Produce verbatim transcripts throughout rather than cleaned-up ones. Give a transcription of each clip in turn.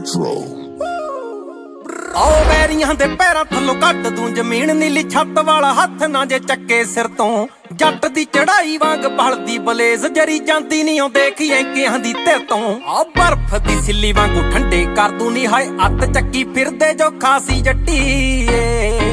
Retro ਆਓ ਵੈਰੀਆਂ ਦੇ ਪੈਰਾਂ ਥੱਲੋਂ ਕੱਟ ਦੂੰ ਜ਼ਮੀਨ ਨੀਲੀ ਛੱਤ ਵਾਲਾ ਹੱਥ ਨਾ ਜੇ ਚੱਕੇ ਸਿਰ ਤੋਂ ਜੱਟ ਦੀ ਚੜਾਈ ਵਾਂਗ ਬਲਦੀ ਬਲੇਜ਼ ਜਰੀ ਜਾਂਦੀ ਨਹੀਂ ਉਹ ਦੇਖੀ ਐਂਕਿਆਂ ਦੀ ਧਿਰ ਤੋਂ ਆ ਬਰਫ਼ ਦੀ ਸਿੱਲੀ ਵਾਂਗੂ ਠੰਡੇ ਕਰ ਦੂੰ ਨੀ ਹਾਏ ਅੱਤ ਚੱਕੀ ਫਿਰਦੇ ਜੋ ਖਾਸੀ ਜੱਟੀ ਏ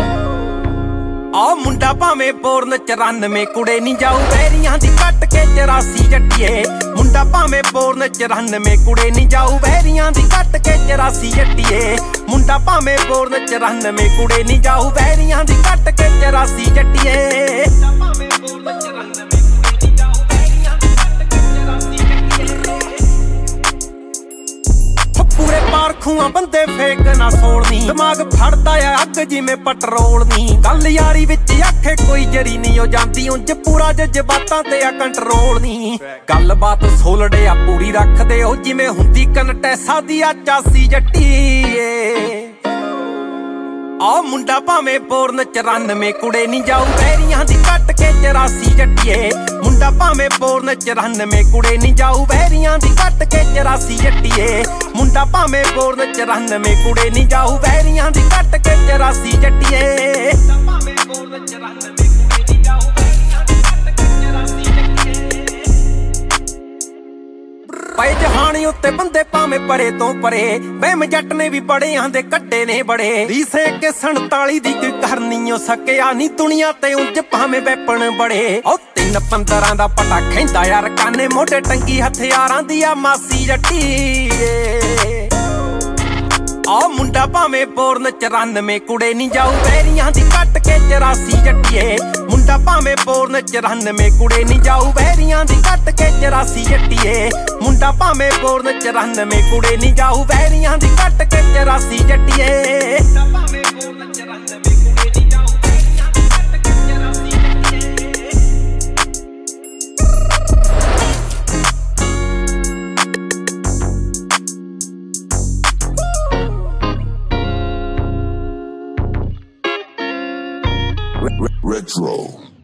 ਆ ਮੁੰਡਾ ਭਾਵੇਂ ਬੋਰਨ ਚੁਰਾਨਵੇਂ ਕੁੜੇ ਨਹੀਂ ਜਾਊ ਵੈਰੀਆਂ ਦੀ ਕੱਟ ਕੇ ਚੁਰਾਸੀ ਜੱਟੀਏ ਮੁੰਡਾ ਭਾਵੇਂ ਬੋਰਨ ਚੁਰਾਨਵੇਂ ਕੁੜੇ ਨਹੀਂ ਜਾਊ ਵੈਰੀਆਂ ਦੀ ਕੱਟ ਕੇ ਚੁਰਾਸੀ ਜੱਟੀਏ ਮੁੰਡਾ ਭਾਵੇਂ ਬੋਰਨ ਚੁਰਾਨਵੇਂ ਕੁੜੇ ਨਹੀਂ ਜਾਊ ਵੈਰੀਆਂ ਦੀ ਕੱਟ ਕੇ ਚੁਰਾਸੀ ਜੱਟੀਏ ਪੂਰੇ ਪਾਰਖੂਆਂ ਬੰਦੇ ਫੇਕ ਨਾ ਸੋਲਨੀ ਦਿਮਾਗ ਫੜਦਾ ਆ ਅੱਗ ਜਿਵੇਂ ਪੈਟਰੋਲ ਨੀ ਗੱਲ ਯਾਰੀ ਵਿੱਚ ਆਖੇ ਕੋਈ ਜਰੀ ਨਹੀਂ ਉਹ ਜਾਂਦੀ ਉਂਝ ਪੂਰਾ ਜਜ਼ਬਾਤਾਂ ਤੇ ਆ ਕੰਟਰੋਲ ਨੀ ਗੱਲਬਾਤ ਸੋਲੜੇ ਆ ਪੂਰੀ ਰੱਖਦੇ ਉਹ ਜਿਵੇਂ ਹੁੰਦੀ ਕਨਟੈਸਾ ਦੀ ਆ ਚਾਸੀ ਜੱਟੀ ਏ ਆ ਮੁੰਡਾ ਭਾਵੇਂ ਬੋਰਨ ਚੁਰਾਨਵੇਂ ਕੁੜੇ ਨਹੀਂ ਜਾਊ ਵੈਰੀਆਂ ਦੀ ਕੱਟ ਕੇ ਚੁਰਾਸੀ ਜੱਟੀਏ ਮੁੰਡਾ ਭਾਵੇਂ ਬੋਰਨ ਚੁਰਾਨਵੇਂ ਕੁੜੇ ਨਹੀਂ ਜਾਊ ਵੈਰੀਆਂ ਦੀ ਕੱਟ ਕੇ ਚੁਰਾਸੀ ਜੱਟੀਏ ਮੁੰਡਾ ਭਾਵੇਂ ਬੋਰਨ ਚੁਰਾਨਵੇਂ ਕੁੜੇ ਨਹੀਂ ਜਾਊ ਵੈਰੀਆਂ ਦੀ ਕੱਟ ਕੇ ਚੁਰਾਸੀ ਜੱਟੀਏ ਪਏ ਜਹਾਨੀ ਉੱਤੇ ਬੰਦੇ ਭਾਵੇਂ ਪਰੇ ਤੋਂ ਪਰੇ ਵਹਿਮ ਜੱਟ ਨੇ ਵੀ ਬੜੇ ਆਂਦੇ ਕੱਟੇ ਨੇ ਬੜੇ ਰੀਸੇ ਕੇ ਸੰਤਾਲੀ ਦੀ ਕੋਈ ਕਰਨੀ ਓ ਸਕਿਆ ਨੀ ਦੁਨੀਆ ਤੇ ਉਂਝ ਭਾਵੇਂ ਵੈਪਣ ਬੜੇ ਓ ਤਿੰਨ ਪੰਦਰਾਂ ਦਾ ਪਟਾ ਖੈਂਦਾ ਯਾਰ ਕਾਨੇ ਮੋਢੇ ਟੰਗੀ ਹਥਿਆਰਾਂ ਦੀ ਆ ਮਾਸੀ ਜੱਟੀ ਏ ਆ ਮੁੰਡਾ ਭਾਵੇਂ ਬੋਰਨ ਚੁਰਾਨਵੇਂ ਕੁੜੇ ਨਹੀਂ ਜਾਊ ਵੈਰੀਆਂ ਦੀ ਕੱਟ ਕੇ ਚੁਰਾਸੀ ਜੱਟੀਏ ਮੁੰਡਾ ਭਾਵੇਂ ਬੋਰਨ ਚੁਰਾਨਵੇਂ ਕੁੜੇ ਨਹੀਂ ਜਾਊ ਵੈਰੀਆਂ ਦੀ ਕੱਟ ਕੇ ਚੁਰਾਸੀ ਜੱਟੀਏ ਮੁੰਡਾ ਭਾਵੇਂ ਬੋਰਨ ਚੁਰਾਨਵੇਂ ਕੁੜੇ ਨਹੀਂ ਜਾਊ ਵੈਰੀਆਂ ਦੀ ਕੱਟ ਕੇ ਚੁਰਾਸੀ ਜੱਟੀਏ Retro